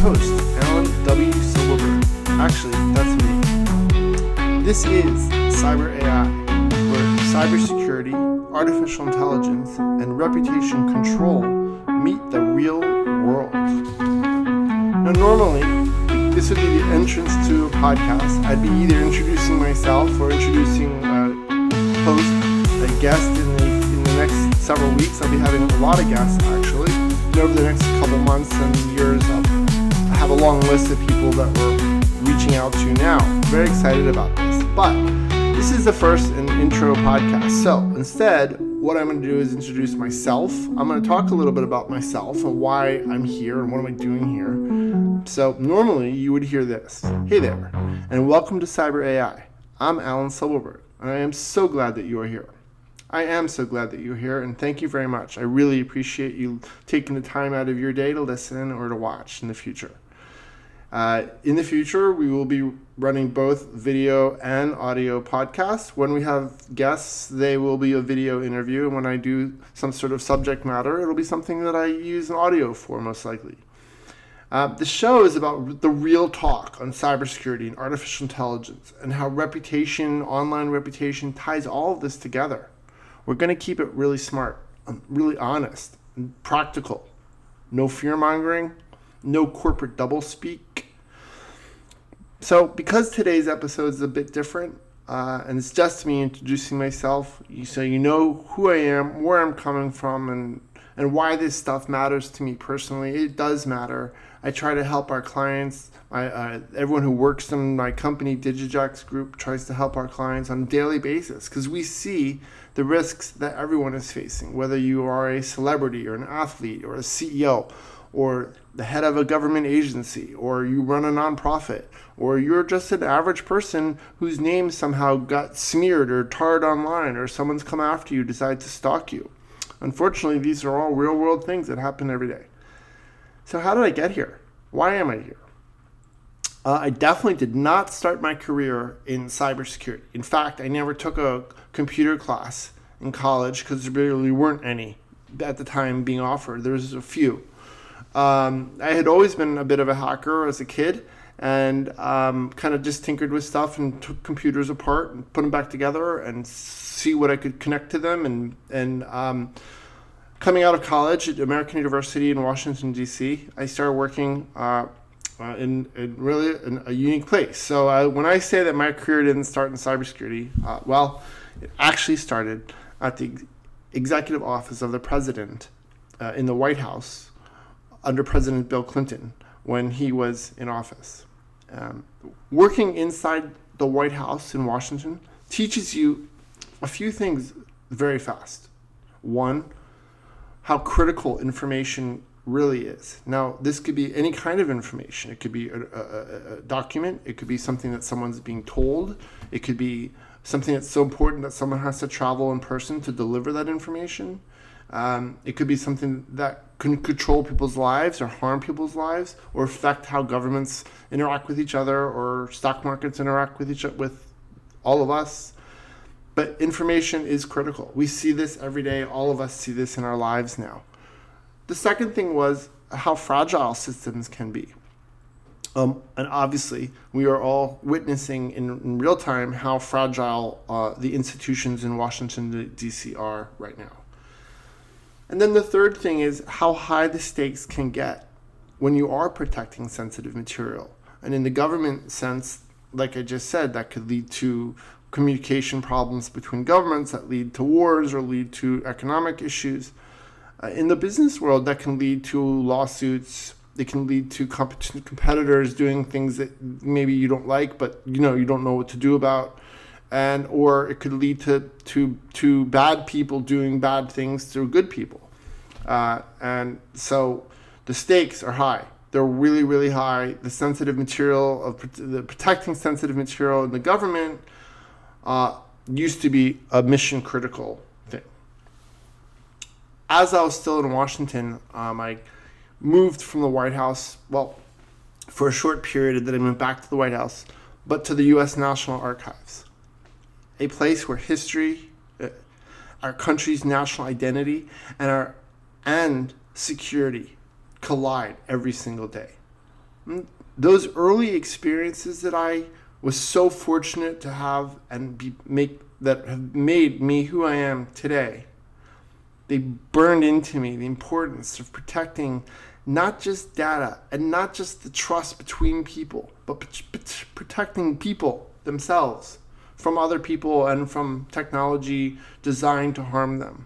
host, Alan W. Silverberg. Actually, that's me. This is Cyber AI, where cybersecurity, artificial intelligence, and reputation control meet the real world. Now, normally, this would be the entrance to a podcast. I'd be either introducing myself or introducing a host, a guest in the next several weeks. I'll be having a lot of guests, actually. And over the next couple months and years, I have a long list of people that we're reaching out to now. Very excited about this. But this is the first intro podcast. So instead, what I'm going to do is introduce myself. I'm going to talk a little bit about myself and why I'm here and what am I doing here. So normally you would hear this. Hey there, and welcome to Cyber AI. I'm Alan Silverberg, and I am so glad that you are here. I am so glad that you're here, and thank you very much. I really appreciate you taking the time out of your day to listen or to watch in the future. In the future, we will be running both video and audio podcasts. When we have guests, they will be a video interview, and when I do some sort of subject matter, it'll be something that I use an audio for, most likely. The show is about the real talk on cybersecurity and artificial intelligence and how reputation, online reputation, ties all of this together. We're going to keep it really smart, really honest, and practical. No fear-mongering, no corporate doublespeak. So because today's episode is a bit different, and it's just me introducing myself, so you know who I am, where I'm coming from, and why this stuff matters to me personally. It does matter. I try to help our clients. Everyone who works in my company, Digijax Group, tries to help our clients on a daily basis because we see the risks that everyone is facing, whether you are a celebrity or an athlete or a CEO or the head of a government agency or you run a nonprofit or you're just an average person whose name somehow got smeared or tarred online or someone's come after you, decide to stalk you. Unfortunately, these are all real world things that happen every day. So how did I get here? Why am I here? I definitely did not start my career in cybersecurity. In fact, I never took a computer class in college because there really weren't any at the time being offered. There was a few. I had always been a bit of a hacker as a kid and kind of just tinkered with stuff and took computers apart and put them back together and see what I could connect to them. And coming out of college at American University in Washington, D.C., I started working in a unique place. So when I say that my career didn't start in cybersecurity, it actually started at the executive office of the president in the White House under President Bill Clinton when he was in office. Working inside the White House in Washington teaches you a few things very fast. One, how critical information really is. Now, this could be any kind of information. It could be a document. It could be something that someone's being told. It could be something that's so important that someone has to travel in person to deliver that information. It could be something that can control people's lives or harm people's lives or affect how governments interact with each other or stock markets interact with all of us. But information is critical. We see this every day. All of us see this in our lives now. The second thing was how fragile systems can be. And obviously, we are all witnessing in real time how fragile the institutions in Washington, D.C. are right now. And then the third thing is how high the stakes can get when you are protecting sensitive material. And in the government sense, like I just said, that could lead to communication problems between governments that lead to wars or lead to economic issues. In the business world, that can lead to lawsuits. It can lead to competitors doing things that maybe you don't like, but you don't know what to do about. Or it could lead to bad people doing bad things to good people. And so the stakes are high. They're really, really high. The sensitive material, the protecting sensitive material in the government used to be a mission critical thing. As I was still in Washington, I moved from the White House, for a short period, and then I went back to the White House, but to the U.S. National Archives, a place where history, our country's national identity, and security collide every single day. Those early experiences that I was so fortunate to have and that have made me who I am today, they burned into me the importance of protecting not just data and not just the trust between people, but protecting people themselves from other people and from technology designed to harm them.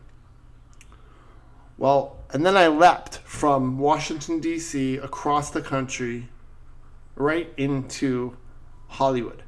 Well, and then I leapt from Washington, D.C. across the country right into Hollywood.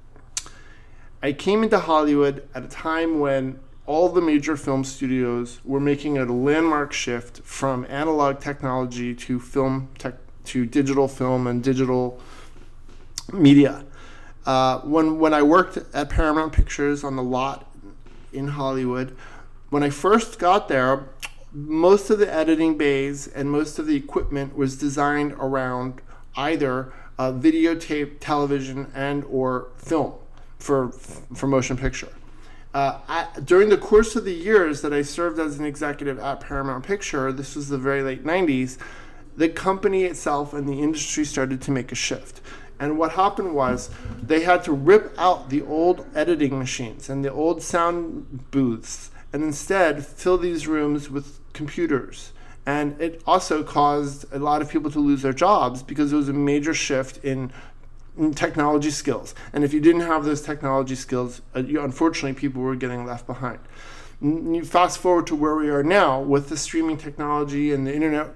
I came into Hollywood at a time when all the major film studios were making a landmark shift from analog technology to to digital film and digital media. When I worked at Paramount Pictures on the lot in Hollywood, when I first got there, most of the editing bays and most of the equipment was designed around either videotape, television, and or film for motion picture. During the course of the years that I served as an executive at Paramount Picture, this was the very late 90s, the company itself and the industry started to make a shift. And what happened was they had to rip out the old editing machines and the old sound booths and instead fill these rooms with computers. And it also caused a lot of people to lose their jobs because it was a major shift in technology skills. And if you didn't have those technology skills, unfortunately, people were getting left behind. You fast forward to where we are now with the streaming technology and the internet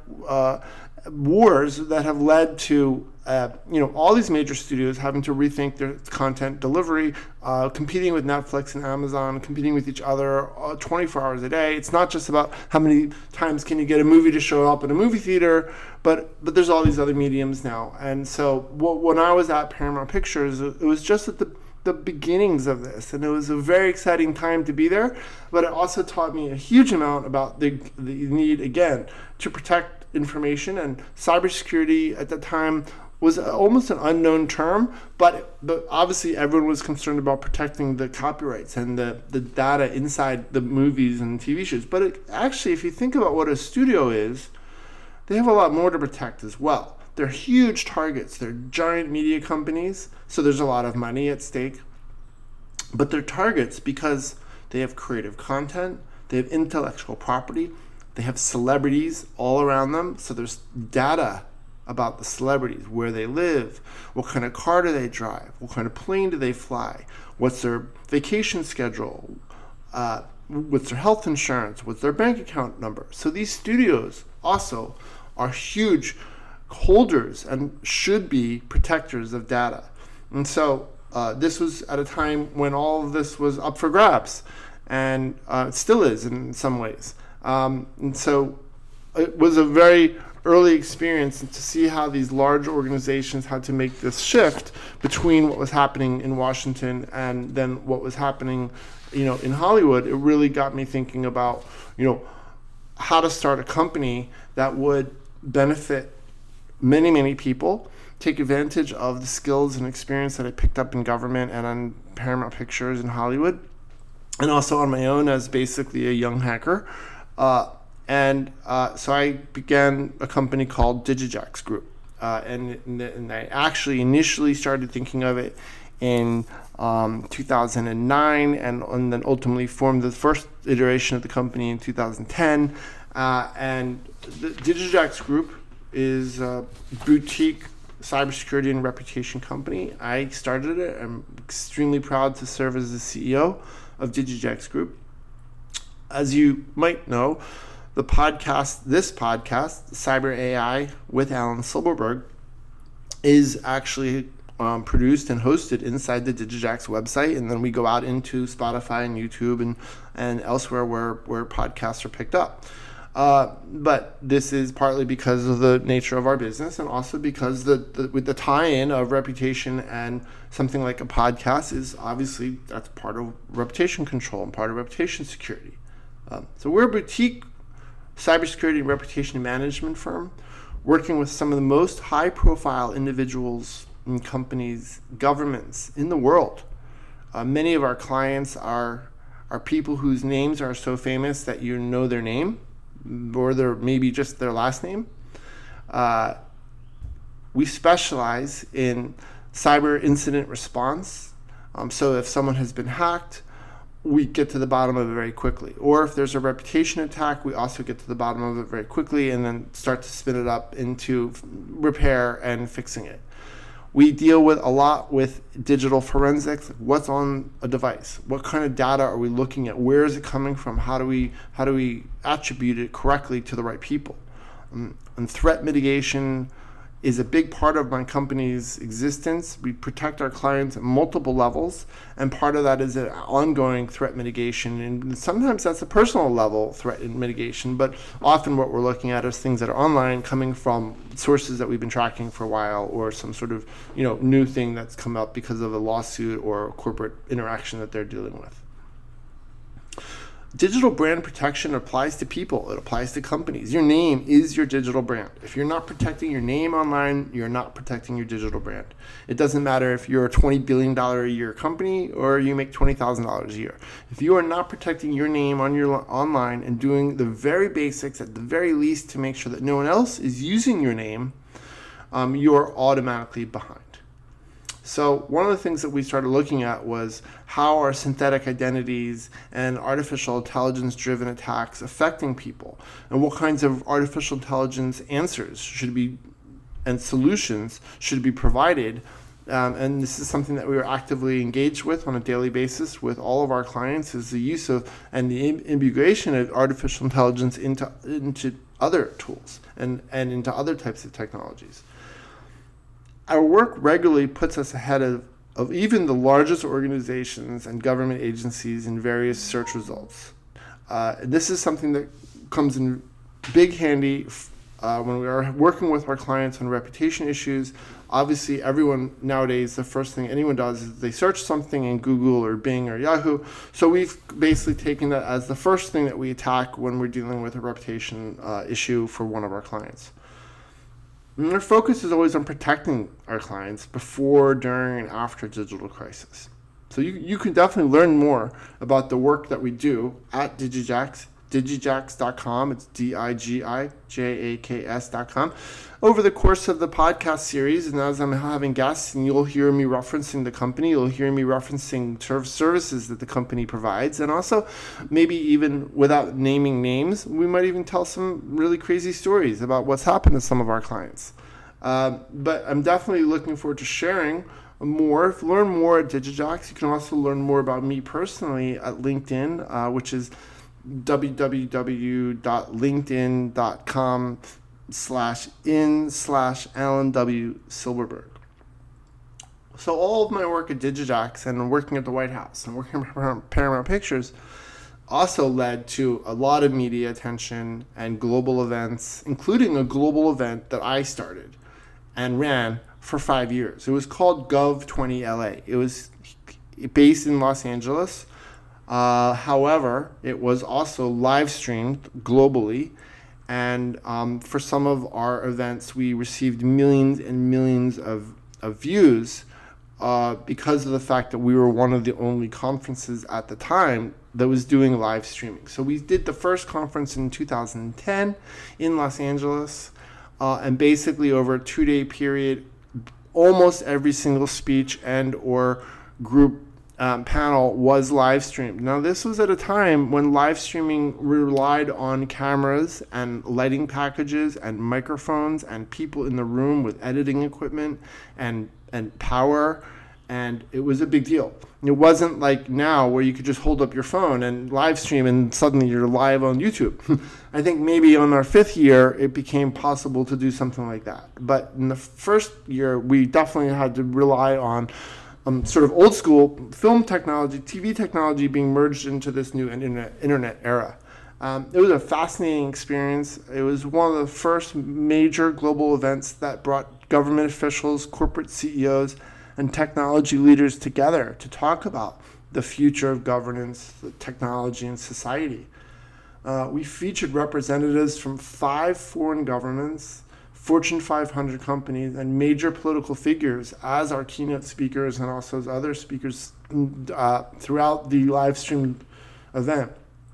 wars that have led to all these major studios having to rethink their content delivery, competing with Netflix and Amazon, competing with each other 24 hours a day. It's not just about how many times can you get a movie to show up in a movie theater, but there's all these other mediums now. And so when I was at Paramount Pictures, it was just at the beginnings of this, and it was a very exciting time to be there, but it also taught me a huge amount about the need, again, to protect information. And cybersecurity at the time was almost an unknown term, but obviously everyone was concerned about protecting the copyrights and the data inside the movies and TV shows. But actually, if you think about what a studio is, they have a lot more to protect as well. They're huge targets. They're giant media companies, so there's a lot of money at stake. But they're targets because they have creative content, they have intellectual property, they have celebrities all around them, so there's data about the celebrities, where they live, what kind of car do they drive, what kind of plane do they fly, what's their vacation schedule, what's their health insurance, what's their bank account number. So these studios also are huge holders and should be protectors of data. And so this was at a time when all of this was up for grabs, and it still is in some ways. And so it was a very early experience to see how these large organizations had to make this shift between what was happening in Washington and then what was happening, in Hollywood. It really got me thinking about, how to start a company that would benefit many, many people, take advantage of the skills and experience that I picked up in government and on Paramount Pictures in Hollywood, and also on my own as basically a young hacker. So I began a company called Digijax Group. And I actually initially started thinking of it in 2009 and then ultimately formed the first iteration of the company in 2010. And the Digijax Group is a boutique cybersecurity and reputation company. I started it. I'm extremely proud to serve as the CEO of Digijax Group. As you might know, this podcast, Cyber AI with Alan Silberberg, is actually produced and hosted inside the Digijax website, and then we go out into Spotify and YouTube and elsewhere where podcasts are picked up. But this is partly because of the nature of our business, and also because with the tie-in of reputation and something like a podcast is obviously that's part of reputation control and part of reputation security. So we're a boutique cybersecurity and reputation management firm working with some of the most high-profile individuals and companies, governments in the world. Many of our clients are people whose names are so famous that you know their name, or maybe just their last name. We specialize in cyber incident response. So if someone has been hacked, we get to the bottom of it very quickly. Or if there's a reputation attack, we also get to the bottom of it very quickly and then start to spin it up into repair and fixing it. We deal with a lot with digital forensics. What's on a device? What kind of data are we looking at? Where is it coming from? How do we attribute it correctly to the right people? And threat mitigation is a big part of my company's existence. We protect our clients at multiple levels, and part of that is an ongoing threat mitigation. And sometimes that's a personal level threat mitigation, but often what we're looking at is things that are online coming from sources that we've been tracking for a while, or some sort of new thing that's come up because of a lawsuit or a corporate interaction that they're dealing with. Digital brand protection applies to people. It applies to companies. Your name is your digital brand. If you're not protecting your name online, you're not protecting your digital brand. It doesn't matter if you're a $20 billion a year company or you make $20,000 a year. If you are not protecting your name on your online and doing the very basics at the very least to make sure that no one else is using your name, you're automatically behind. So one of the things that we started looking at was how are synthetic identities and artificial intelligence-driven attacks affecting people, and what kinds of artificial intelligence answers and solutions should be provided. And this is something that we are actively engaged with on a daily basis with all of our clients, is the use of and the integration of artificial intelligence into other tools and into other types of technologies. Our work regularly puts us ahead of even the largest organizations and government agencies in various search results. This is something that comes in big handy when we are working with our clients on reputation issues. Obviously, everyone nowadays, the first thing anyone does is they search something in Google or Bing or Yahoo. So we've basically taken that as the first thing that we attack when we're dealing with a reputation issue for one of our clients. And our focus is always on protecting our clients before, during, and after digital crisis. So you can definitely learn more about the work that we do at Digijax, digijax.com. It's DIGIJAKS.com. Over the course of the podcast series, and as I'm having guests, and you'll hear me referencing the company, you'll hear me referencing services that the company provides, and also maybe even without naming names, we might even tell some really crazy stories about what's happened to some of our clients. But I'm definitely looking forward to sharing more. Learn more at Digijax. You can also learn more about me personally at LinkedIn, which is www.linkedin.com/in/Alan W. Silberberg. So all of my work at Digijax and working at the White House and working at Paramount Pictures also led to a lot of media attention and global events, including a global event that I started and ran for 5 years. It was called Gov20LA. It was based in Los Angeles. However, it was also live streamed globally, and for some of our events, we received millions and millions of views because of the fact that we were one of the only conferences at the time that was doing live streaming. So we did the first conference in 2010 in Los Angeles, and basically over a 2-day period, almost every single speech and or group panel was live streamed. Now, this was at a time when live streaming relied on cameras and lighting packages and microphones and people in the room with editing equipment and power, and it was a big deal. It wasn't like now where you could just hold up your phone and live stream and suddenly you're live on YouTube. I think maybe on our 5th year, it became possible to do something like that. But in the first year, we definitely had to rely on sort of old school film technology, TV technology being merged into this new internet era. It was a fascinating experience. It was one of the first major global events that brought government officials, corporate CEOs, and technology leaders together to talk about the future of governance, the technology, and society. We featured representatives from 5 foreign governments, Fortune 500 companies, and major political figures as our keynote speakers and also as other speakers throughout the live streamed event.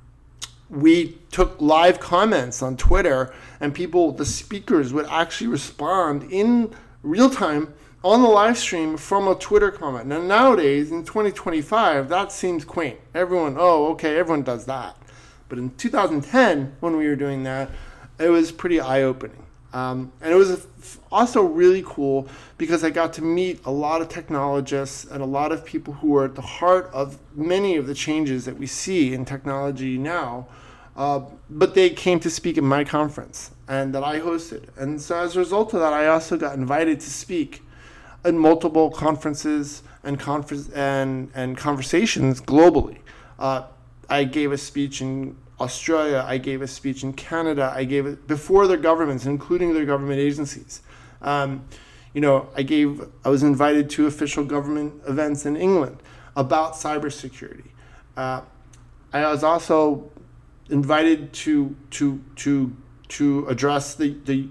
We took live comments on Twitter, and the speakers would actually respond in real time on the live stream from a Twitter comment. Now, nowadays, in 2025, that seems quaint. Everyone does that. But in 2010, when we were doing that, it was pretty eye-opening. And it was also really cool because I got to meet a lot of technologists and a lot of people who are at the heart of many of the changes that we see in technology now. But they came to speak at my conference and that I hosted. And so as a result of that, I also got invited to speak at multiple conferences and conversations globally. I gave a speech in Australia, I gave a speech in Canada, I gave it before their governments, including their government agencies. I was invited to official government events in England about cybersecurity. I was also invited to address the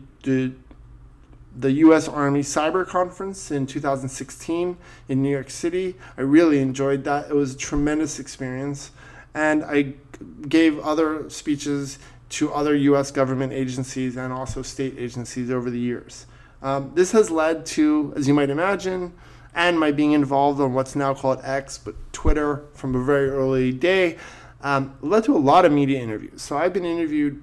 U.S. Army Cyber Conference in 2016 in New York City. I really enjoyed that. It was a tremendous experience. And I gave other speeches to other U.S. government agencies and also state agencies over the years. This has led to, as you might imagine, and my being involved on what's now called X, but Twitter from a very early day, led to a lot of media interviews. So I've been interviewed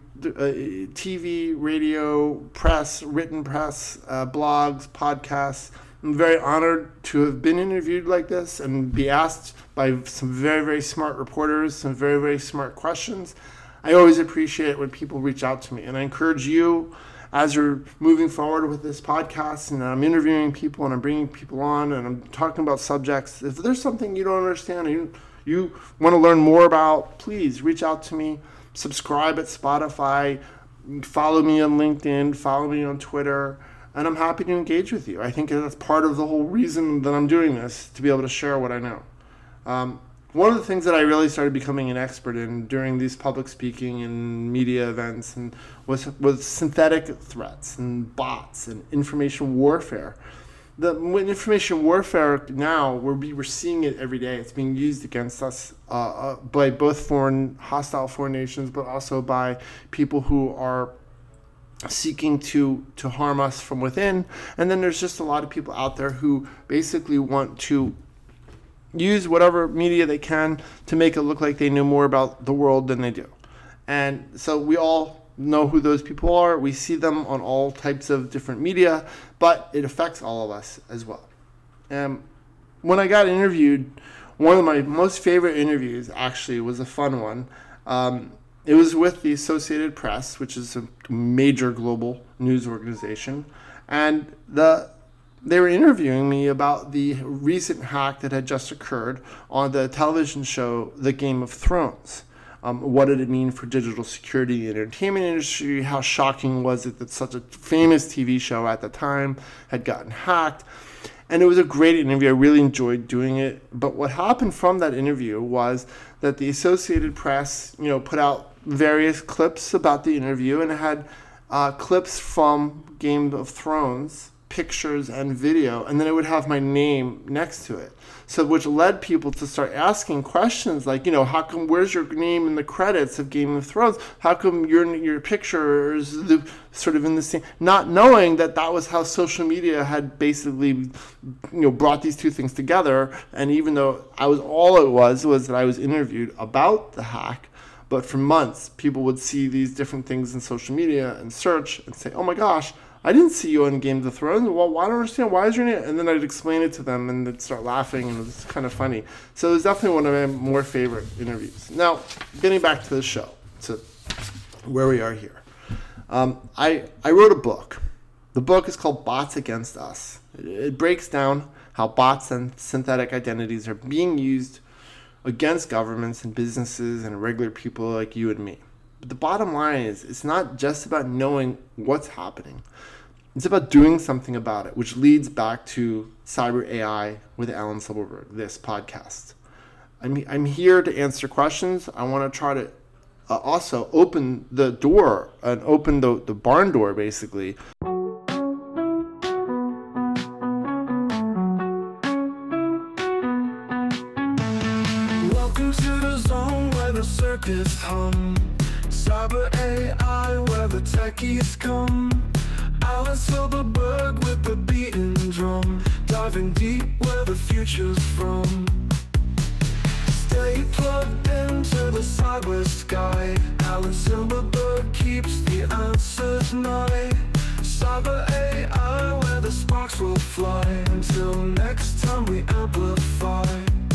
TV, radio, press, written press, blogs, podcasts. I'm very honored to have been interviewed like this and be asked by some very, very smart reporters, some very, very smart questions. I always appreciate it when people reach out to me. And I encourage you, as you're moving forward with this podcast and I'm interviewing people and I'm bringing people on and I'm talking about subjects, if there's something you don't understand and you want to learn more about, please reach out to me. Subscribe at Spotify. Follow me on LinkedIn. Follow me on Twitter. And I'm happy to engage with you. I think that's part of the whole reason that I'm doing this, to be able to share what I know. One of the things that I really started becoming an expert in during these public speaking and media events was synthetic threats and bots and information warfare. With information warfare now, we're seeing it every day. It's being used against us by both hostile foreign nations, but also by people who are seeking to harm us from within. And then there's just a lot of people out there who basically want to use whatever media they can to make it look like they know more about the world than they do. And so we all know who those people are. We see them on all types of different media, but it affects all of us as well. When I got interviewed, one of my most favorite interviews actually was a fun one. It was with the Associated Press, which is a major global news organization, and they were interviewing me about the recent hack that had just occurred on the television show The Game of Thrones. What did it mean for digital security in the entertainment industry? How shocking was it that such a famous TV show at the time had gotten hacked? And it was a great interview. I really enjoyed doing it. But what happened from that interview was that the Associated Press, put out various clips about the interview, and it had clips from Game of Thrones, pictures and video, and then it would have my name next to it. So which led people to start asking questions like, how come, where's your name in the credits of Game of Thrones? How come your picture is sort of in the same, not knowing that was how social media had basically, brought these two things together. And even though all it was that I was interviewed about the hack, but for months, people would see these different things in social media and search and say, oh my gosh, I didn't see you on Game of Thrones. Well, I don't understand. Why is your name? And then I'd explain it to them, and they'd start laughing, and it was kind of funny. So it was definitely one of my more favorite interviews. Now, getting back to the show, to where we are here. I wrote a book. The book is called Bots Against Us. It breaks down how bots and synthetic identities are being used against governments and businesses and regular people like you and me. But the bottom line is, it's not just about knowing what's happening. It's about doing something about it, which leads back to Cyber AI with Alan Silberberg, this podcast. I'm here to answer questions. I want to try to also open the door and open the barn door, basically. Welcome to the zone where the circus hum. Cyber AI, where the techies come. Our Alan Silberberg with the beating drum, diving deep where the future's from. Stay plugged into the cyber sky. Alan Silberberg keeps the answers nigh. Cyber AI, where the sparks will fly. Until next time we amplify.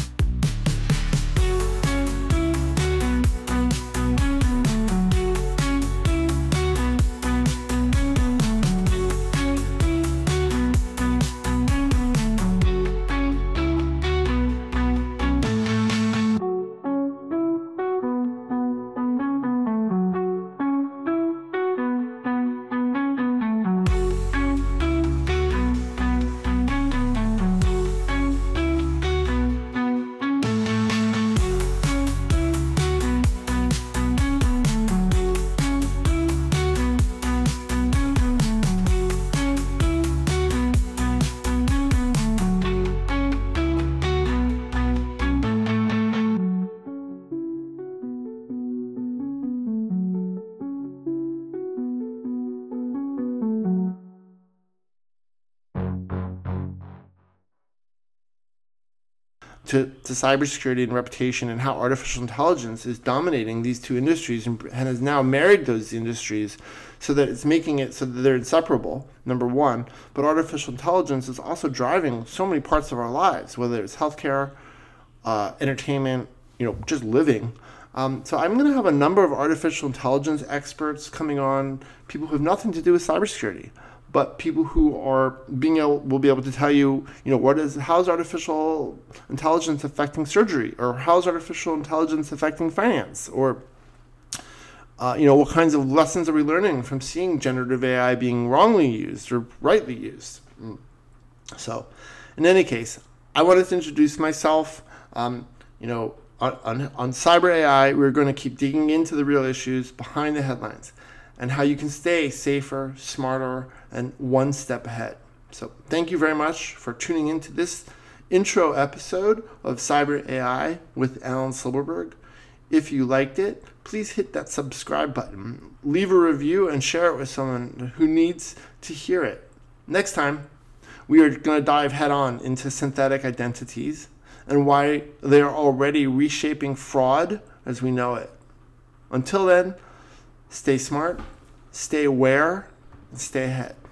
To cybersecurity and reputation, and how artificial intelligence is dominating these two industries and has now married those industries so that it's making it so that they're inseparable, number one. But artificial intelligence is also driving so many parts of our lives, whether it's healthcare, entertainment, just living. So I'm going to have a number of artificial intelligence experts coming on, people who have nothing to do with cybersecurity, but people who will be able to tell you, how's artificial intelligence affecting surgery, or how's artificial intelligence affecting finance, or what kinds of lessons are we learning from seeing generative AI being wrongly used or rightly used. So, in any case, I wanted to introduce myself. On Cyber AI, we're going to keep digging into the real issues behind the headlines and how you can stay safer, smarter, and one step ahead. So thank you very much for tuning into this intro episode of Cyber AI with Alan Silberberg. If you liked it, please hit that subscribe button, leave a review, and share it with someone who needs to hear it. Next time, we are going to dive head on into synthetic identities and why they are already reshaping fraud as we know it. Until then, stay smart, stay aware, and stay ahead.